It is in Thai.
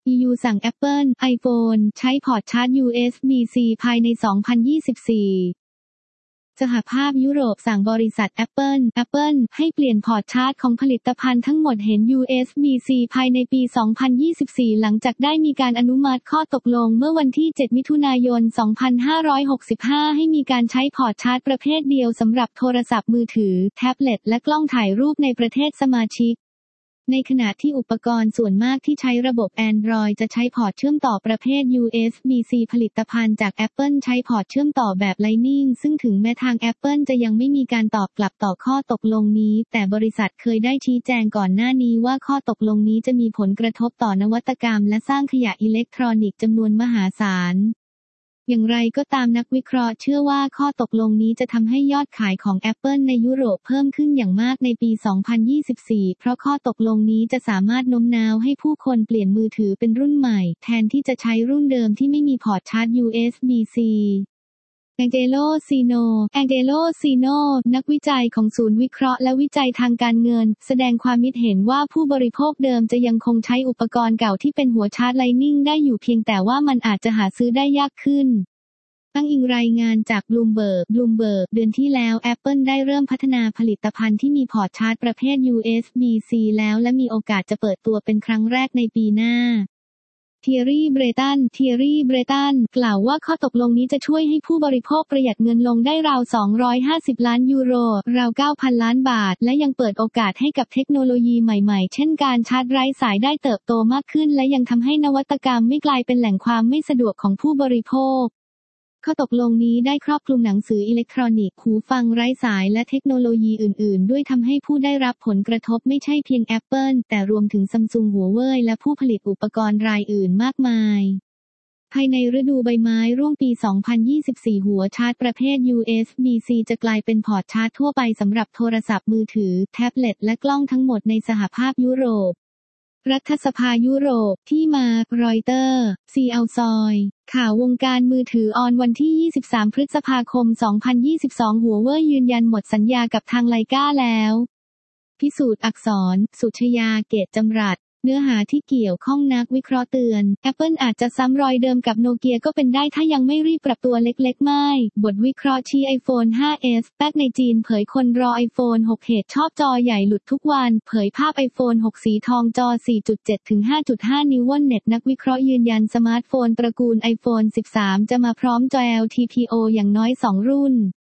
EU สั่ง Apple iPhone ใช้พอร์ตชาร์จ USB-C ภายใน 2024 สหภาพยุโรปสั่งบริษัท Apple ให้เปลี่ยนพอร์ตชาร์จของผลิตภัณฑ์ทั้งหมดเห็น USB-C ภายในปี 2024 หลังจากได้มีการอนุมัติข้อตกลงเมื่อวันที่ 7 มิถุนายน 2565 ให้มีการใช้พอร์ตชาร์จประเภทเดียวสำหรับโทรศัพท์มือถือ แท็บเล็ตและกล้องถ่ายรูปในประเทศสมาชิกในขณะที่อุปกรณ์ส่วนมากที่ใช้ระบบ Android จะใช้พอร์ตเชื่อมต่อประเภท USB-C ผลิตภัณฑ์จาก Apple ใช้พอร์ตเชื่อมต่อแบบ Lightning ซึ่งถึงแม้ทาง Apple จะยังไม่มีการตอบกลับต่อข้อตกลงนี้แต่บริษัทเคยได้ชี้แจงก่อนหน้านี้ว่าข้อตกลงนี้จะมีผลกระทบต่อนวัตกรรมและสร้างขยะอิเล็กทรอนิกส์จำนวนมหาศาลอย่างไรก็ตามนักวิเคราะห์เชื่อว่าข้อตกลงนี้จะทำให้ยอดขายของ Apple ในยุโรปเพิ่มขึ้นอย่างมากในปี 2024 เพราะข้อตกลงนี้จะสามารถโน้มน้าวให้ผู้คนเปลี่ยนมือถือเป็นรุ่นใหม่แทนที่จะใช้รุ่นเดิมที่ไม่มีพอร์ตชาร์จ USB-C Angelo Sino นักวิจัยของศูนย์วิเคราะห์และวิจัยทางการเงินแสดงความคิดเห็นว่าผู้บริโภคเดิมจะยังคงใช้อุปกรณ์เก่าที่เป็นหัวชาร์จ Lightning ได้อยู่เพียงแต่ว่ามันอาจจะหาซื้อได้ยากขึ้นอ้างอิงรายงานจาก Bloomberg เดือนที่แล้ว Apple ได้เริ่มพัฒนาผลิตภัณฑ์ที่มีพอร์ตชาร์จประเภท USB-C แล้วและมีโอกาสจะเปิดตัวเป็นครั้งแรกในปีหน้าThierry Breton กล่าวว่าข้อตกลงนี้จะช่วยให้ผู้บริโภคประหยัดเงินลงได้ราว250ล้านยูโรราว 9,000 ล้านบาทและยังเปิดโอกาสให้กับเทคโนโลยีใหม่ๆเช่นการชาร์จไร้สายได้เติบโตมากขึ้นและยังทำให้นวัตกรรมไม่กลายเป็นแหล่งความไม่สะดวกของผู้บริโภคข้อตกลงนี้ได้ครอบคลุมหนังสืออิเล็กทรอนิกส์หูฟังไร้สายและเทคโนโลยีอื่นๆด้วยทำให้ผู้ได้รับผลกระทบไม่ใช่เพียง Apple แต่รวมถึง Samsung Huawei และผู้ผลิตอุปกรณ์รายอื่นมากมายภายในฤดูใบไม้ร่วงปี 2024 หัวชาร์จประเภท USB-C จะกลายเป็นพอร์ตชาร์จทั่วไปสำหรับโทรศัพท์มือถือแท็บเล็ตและกล้องทั้งหมดในสหภาพยุโรปรัฐสภายุโรปที่มารอยเตอร์ซีอัลซอยข่าววงการมือถือออนวันที่ 23 พฤษภาคม 2022 หัวเว่ยยืนยันหมดสัญญากับทางไลกาแล้วพิสูจน์อักษรสุชยาเกตจำรัดเนื้อหาที่เกี่ยวข้องนักวิเคราะห์เตือน Apple อาจจะซ้ำรอยเดิมกับโนเกียก็เป็นได้ถ้ายังไม่รีบปรับตัวเล็กๆไม่บทวิเคราะห์ชี้ iPhone 5s แป๊กในจีนเผยคนรอ iPhone 6 เหตุชอบจอใหญ่หลุดทุกวันเผยภาพ iPhone 6 สีทองจอ 4.7 ถึง 5.5 นิ้วเน็ตนักวิเคราะห์ยืนยันสมาร์ทโฟนตระกูล iPhone 13 จะมาพร้อมจอ LTPO อย่างน้อย2รุ่น